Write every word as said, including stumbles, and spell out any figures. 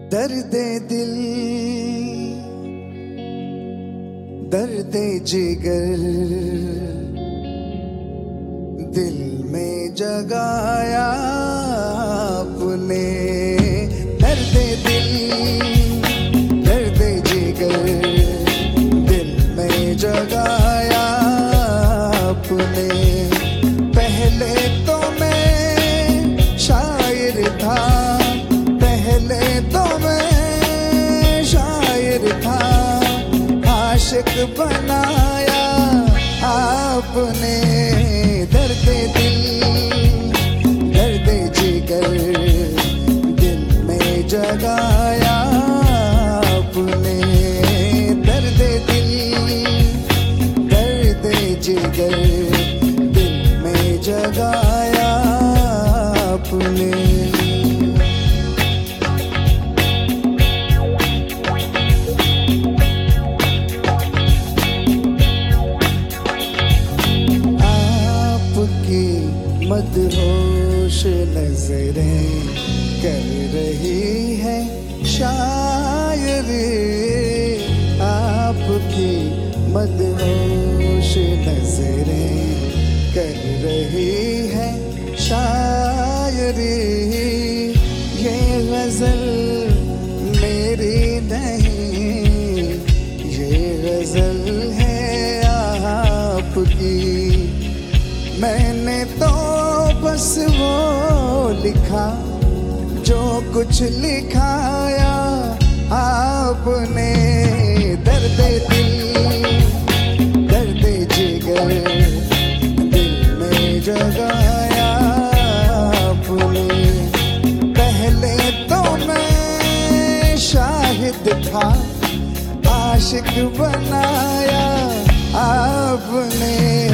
दर्दे दिल दर्दे जिगर दिल में जगाया आपने। दर्दे दिल दर्दे जिगर दिल में जगाया आपने। पहले तो मैं शायर था, पहले तो मैं शायर था, आशिक बनाया आपने। दर्दे दिल दर्दे जिगर दिल में जगाया आपने। दर्दे दिल दर्दे जिगर दिल में जगाया आपने। मदहोश नजरें कर रही है शायरी, आपकी मदहोश नजरें कर रही है शायरी। ये गजल मेरी नहीं, ये गजल है आपकी। मैंने तो बस वो लिखा जो कुछ लिखाया आपने। दर्दे दिल दर्दे जिगर दिल में जगाया आपने। पहले तो मैं शाहिद था, आशिक बनाया आपने।